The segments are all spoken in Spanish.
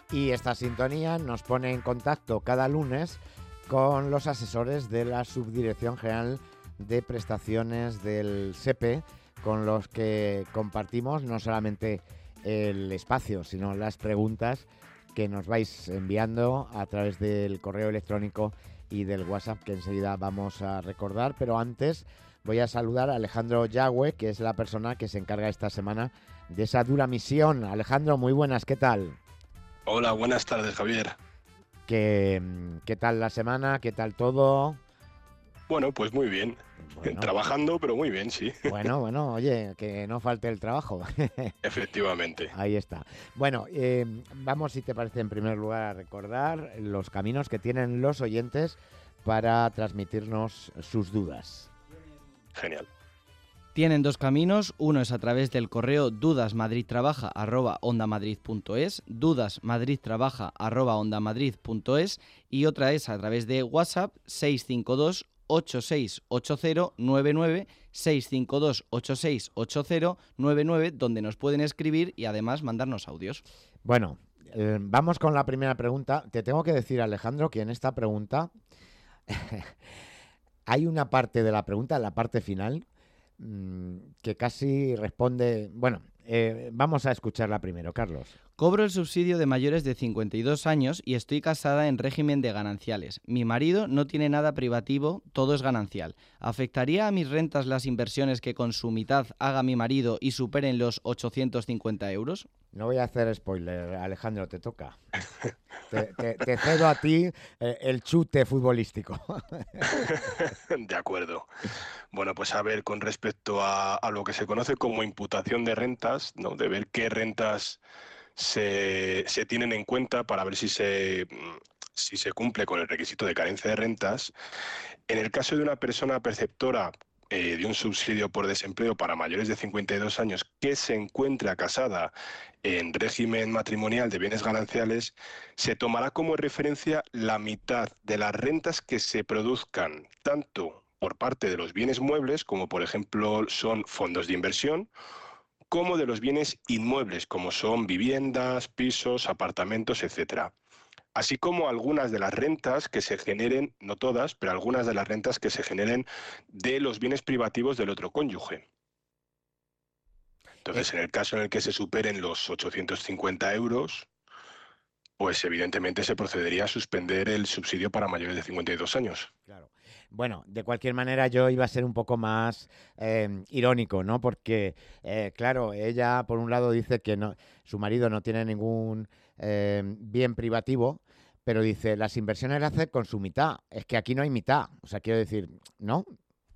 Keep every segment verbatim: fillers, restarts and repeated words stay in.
Y esta sintonía nos pone en contacto cada lunes con los asesores de la Subdirección General de Prestaciones del S E P E, con los que compartimos no solamente el espacio, sino las preguntas que nos vais enviando a través del correo electrónico y del WhatsApp, que enseguida vamos a recordar. Pero antes voy a saludar a Alejandro Yagüe, que es la persona que se encarga esta semana de esa dura misión. Alejandro, muy buenas, ¿qué tal? Hola, buenas tardes, Javier. ¿Qué, qué tal la semana? ¿Qué tal todo? Bueno, pues muy bien. Bueno. Trabajando, pero muy bien, sí. Bueno, bueno, oye, que no falte el trabajo. Efectivamente. Ahí está. Bueno, eh, vamos, si te parece, en primer lugar a recordar los caminos que tienen los oyentes para transmitirnos sus dudas. Genial. Tienen dos caminos, uno es a través del correo dudasmadridtrabaja arroba ondamadrid.es, dudasmadridtrabaja arroba ondamadrid.es, y otra es a través de WhatsApp seis cinco dos ocho seis ocho cero nueve nueve, seis cinco dos ocho seis ocho cero nueve nueve, donde nos pueden escribir y además mandarnos audios. Bueno, eh, vamos con la primera pregunta. Te tengo que decir, Alejandro, que en esta pregunta hay una parte de la pregunta, la parte final, que casi responde... Bueno, eh, vamos a escucharla primero, Carlos. Cobro el subsidio de mayores de cincuenta y dos años y estoy casada en régimen de gananciales. Mi marido no tiene nada privativo, todo es ganancial. ¿Afectaría a mis rentas las inversiones que con su mitad haga mi marido y superen los ochocientos cincuenta euros? No voy a hacer spoiler, Alejandro, te toca. Te, te, te cedo a ti eh, el chute futbolístico. De acuerdo. Bueno, pues a ver, con respecto a, a lo que se conoce como imputación de rentas, ¿no? De ver qué rentas se, se tienen en cuenta para ver si se, si se cumple con el requisito de carencia de rentas. En el caso de una persona perceptora eh, de un subsidio por desempleo para mayores de cincuenta y dos años que se encuentra casada en régimen matrimonial de bienes gananciales, se tomará como referencia la mitad de las rentas que se produzcan tanto por parte de los bienes muebles, como por ejemplo son fondos de inversión, como de los bienes inmuebles, como son viviendas, pisos, apartamentos, etcétera. Así como algunas de las rentas que se generen, no todas, pero algunas de las rentas que se generen de los bienes privativos del otro cónyuge. Entonces, en el caso en el que se superen los ochocientos cincuenta euros, pues evidentemente se procedería a suspender el subsidio para mayores de cincuenta y dos años. Claro. Bueno, de cualquier manera yo iba a ser un poco más eh, irónico, ¿no? Porque, eh, claro, ella por un lado dice que no, su marido no tiene ningún eh, bien privativo, pero dice, las inversiones las hace con su mitad. Es que aquí no hay mitad. O sea, quiero decir, ¿no?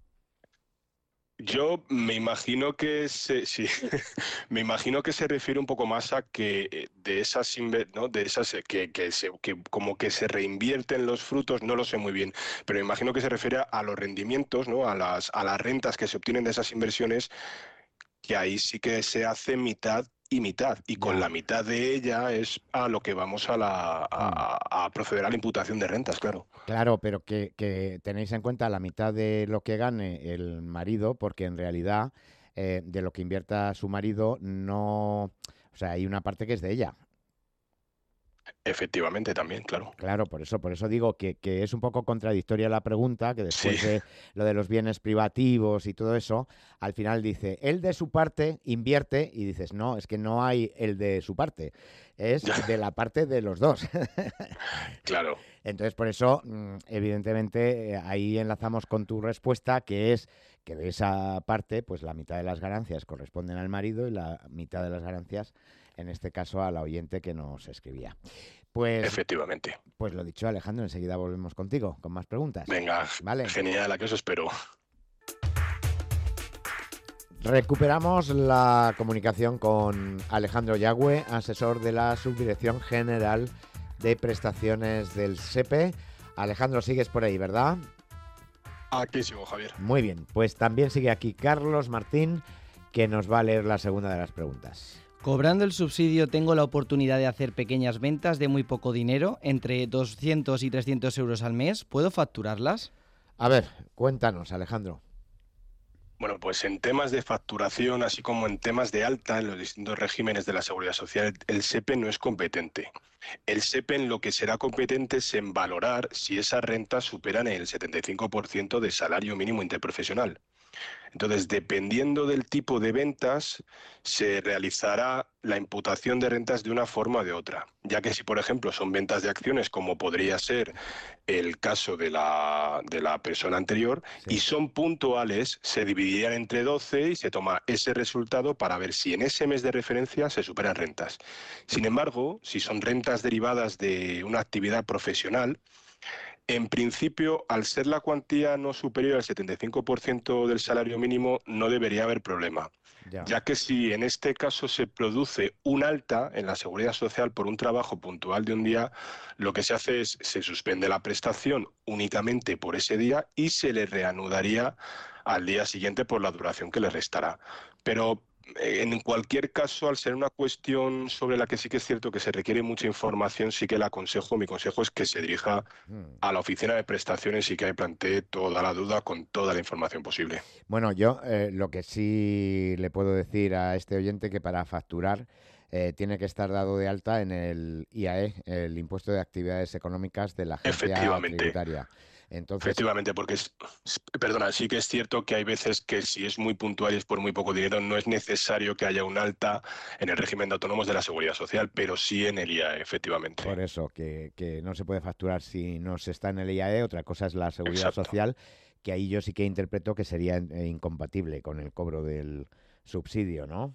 Yo me imagino que se, sí, me imagino que se refiere un poco más a que de esas, ¿no? De esas que, que, se, que como que se reinvierten los frutos, no lo sé muy bien, pero me imagino que se refiere a los rendimientos, ¿no? A las, a las rentas que se obtienen de esas inversiones, que ahí sí que se hace mitad y mitad, y con Ya. la mitad de ella es a lo que vamos a, la, a, a proceder a la imputación de rentas, claro. Claro, pero que, que tenéis en cuenta la mitad de lo que gane el marido, porque en realidad eh, de lo que invierta su marido no... O sea, hay una parte que es de ella. Efectivamente, también, claro. Claro, por eso, por eso digo que, que es un poco contradictoria la pregunta, que después Sí. de lo de los bienes privativos y todo eso, al final dice, él de su parte invierte, y dices, no, es que no hay el de su parte, es de la parte de los dos. Claro. Entonces, por eso, evidentemente, ahí enlazamos con tu respuesta, que es que de esa parte, pues la mitad de las ganancias corresponden al marido y la mitad de las ganancias, en este caso, a la oyente que nos escribía. Pues, efectivamente. Pues lo dicho, Alejandro, enseguida volvemos contigo con más preguntas. Venga, ¿vale? Genial, a que os espero. Recuperamos la comunicación con Alejandro Yagüe, asesor de la Subdirección General de Prestaciones del S E P E. Alejandro, sigues por ahí, ¿verdad? Aquí sigo, Javier. Muy bien, pues también sigue aquí Carlos Martín, que nos va a leer la segunda de las preguntas. Cobrando el subsidio tengo la oportunidad de hacer pequeñas ventas de muy poco dinero, entre doscientos y trescientos euros al mes. ¿Puedo facturarlas? A ver, cuéntanos, Alejandro. Bueno, pues en temas de facturación, así como en temas de alta, en los distintos regímenes de la Seguridad Social, el SEPE no es competente. El SEPE en lo que será competente es en valorar si esas rentas superan el setenta y cinco por ciento del salario mínimo interprofesional. Entonces, dependiendo del tipo de ventas, se realizará la imputación de rentas de una forma o de otra, ya que si, por ejemplo, son ventas de acciones, como podría ser el caso de la, de la persona anterior, Sí. y son puntuales, se dividirían entre doce y se toma ese resultado para ver si en ese mes de referencia se superan rentas. Sin embargo, si son rentas derivadas de una actividad profesional, en principio, al ser la cuantía no superior al setenta y cinco por ciento del salario mínimo, no debería haber problema, Ya. ya que si en este caso se produce un alta en la Seguridad Social por un trabajo puntual de un día, lo que se hace es se suspende la prestación únicamente por ese día y se le reanudaría al día siguiente por la duración que le restará. Pero eh, en cualquier caso, al ser una cuestión sobre la que sí que es cierto que se requiere mucha información, sí que le aconsejo, mi consejo es que se dirija Mm. a la oficina de prestaciones y que ahí plantee toda la duda con toda la información posible. Bueno, yo eh, lo que sí le puedo decir a este oyente que para facturar eh, tiene que estar dado de alta en el I A E, el Impuesto de Actividades Económicas de la Agencia Efectivamente, Tributaria. Entonces, efectivamente, porque es, es- perdona, sí que es cierto que hay veces que si es muy puntual y es por muy poco dinero, no es necesario que haya un alta en el régimen de autónomos de la Seguridad Social, pero sí en el I A E, efectivamente. por eso, que, que no se puede facturar si no se está en el I A E, otra cosa es la Seguridad Exacto. Social, que ahí yo sí que interpreto que sería eh, incompatible con el cobro del subsidio, ¿no?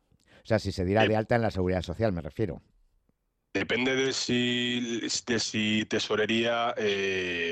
O sea, si se diera Eh, de alta en la Seguridad Social, me refiero. Depende de si, de si Tesorería eh,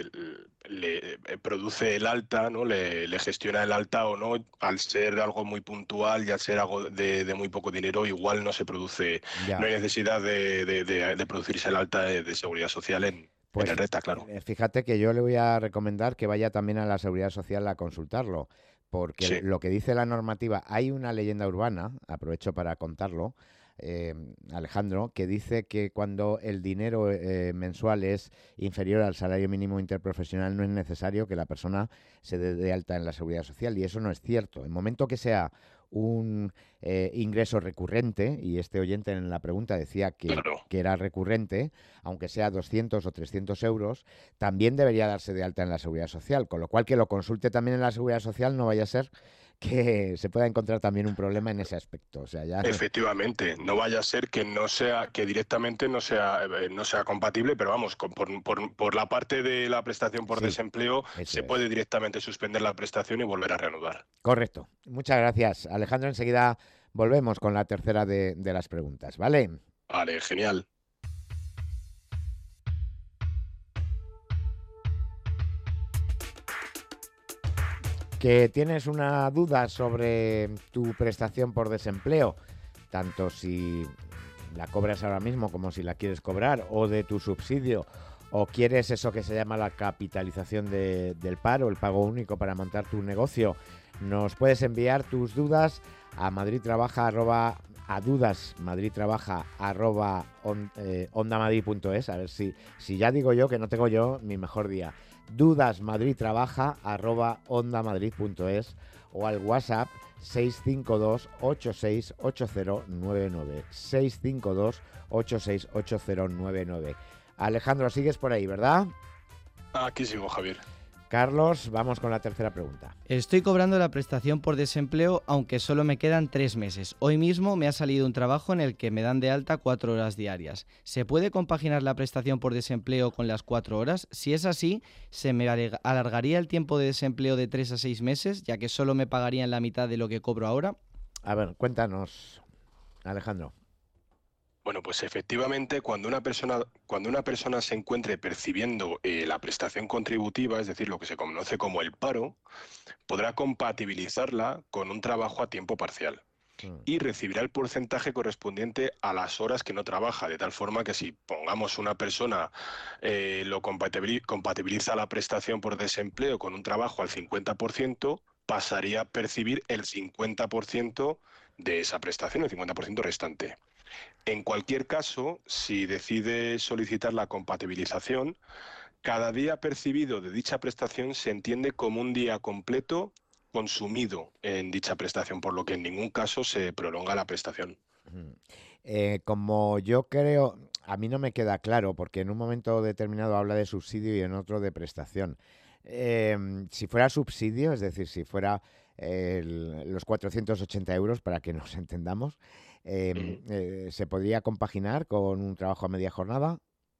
le eh, produce el alta, ¿no? Le, le gestiona el alta o no. Al ser algo muy puntual y al ser algo de, de muy poco dinero, igual no se produce, no Ya. hay necesidad de, de- de- de producirse el alta de, de Seguridad Social en, en el Pues RETA, claro. eh, fíjate que yo le voy a recomendar que vaya también a la Seguridad Social a consultarlo, porque Sí, lo que dice la normativa, hay una leyenda urbana, aprovecho para contarlo, eh, Alejandro, que dice que cuando el dinero eh, mensual es inferior al salario mínimo interprofesional no es necesario que la persona se dé de alta en la Seguridad Social, y eso no es cierto. En el momento que sea un eh, ingreso recurrente, y este oyente en la pregunta decía que, claro. que era recurrente, aunque sea doscientos o trescientos euros, también debería darse de alta en la Seguridad Social, con lo cual que lo consulte también en la Seguridad Social no vaya a ser que se pueda encontrar también un problema en ese aspecto. O sea, ya... Efectivamente, no vaya a ser que no sea, que directamente no sea, eh, no sea compatible, pero vamos, con- por, por- por la parte de la prestación por Sí, desempleo, eso se es. puede directamente suspender la prestación y volver a reanudar. Correcto. Muchas gracias, Alejandro. Enseguida volvemos con la tercera de, de las preguntas, ¿vale? Vale, genial. Que tienes una duda sobre tu prestación por desempleo, tanto si la cobras ahora mismo como si la quieres cobrar, o de tu subsidio, o quieres eso que se llama la capitalización de- del paro, el pago único para montar tu negocio, nos puedes enviar tus dudas a madridtrabaja arroba a dudas madridtrabaja arroba on- eh, ondamadrid.es. A ver si, si ya digo yo que no tengo yo mi mejor día. Dudasmadridtrabaja arroba ondamadrid.es o al WhatsApp seis cinco dos ocho seis ocho cero nueve nueve seis cinco dos ocho seis ocho cero nueve nueve. Alejandro, sigues por ahí, ¿verdad? Aquí sigo, Javier. Carlos, vamos con la tercera pregunta. Estoy cobrando la prestación por desempleo aunque solo me quedan tres meses. Hoy mismo me ha salido un trabajo en el que me dan de alta cuatro horas diarias. ¿Se puede compaginar la prestación por desempleo con las cuatro horas? Si es así, ¿se me aleg- alargaría el tiempo de desempleo de tres a seis meses, ya que solo me pagarían la mitad de lo que cobro ahora? A ver, cuéntanos, Alejandro. Bueno, pues efectivamente, cuando una persona, cuando una persona se encuentre percibiendo eh, la prestación contributiva, es decir, lo que se conoce como el paro, podrá compatibilizarla con un trabajo a tiempo parcial Mm, y recibirá el porcentaje correspondiente a las horas que no trabaja, de tal forma que si pongamos una persona eh, lo compatibili- compatibiliza la prestación por desempleo con un trabajo al cincuenta por ciento, pasaría a percibir el cincuenta por ciento de esa prestación, el cincuenta por ciento restante. En cualquier caso, si decide solicitar la compatibilización, cada día percibido de dicha prestación se entiende como un día completo consumido en dicha prestación, por lo que en ningún caso se prolonga la prestación. Eh, como yo creo, a mí no me queda claro, porque en un momento determinado habla de subsidio y en otro de prestación. Eh, si fuera subsidio, es decir, si fuera eh, el- los cuatrocientos ochenta euros, para que nos entendamos, eh, Ujú. eh, ¿se podría compaginar con un trabajo a media jornada?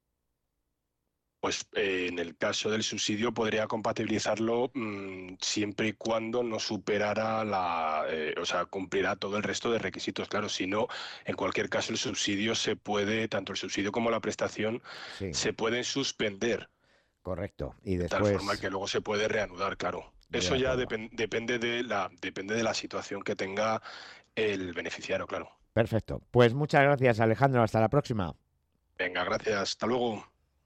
Pues eh, en el caso del subsidio podría compatibilizarlo mm, siempre y cuando no superara la, eh, o sea, cumplirá todo el resto de requisitos. Claro, si no, en cualquier caso el subsidio se puede, tanto el subsidio como la prestación, Sí, se pueden suspender correcto. Y de tal forma después, que luego se puede reanudar, claro. de Eso ya acuerdo. depen- depende de la, depende de la situación que tenga el beneficiario, claro. Perfecto. Pues muchas gracias, Alejandro. Hasta la próxima. Venga, gracias. Hasta luego.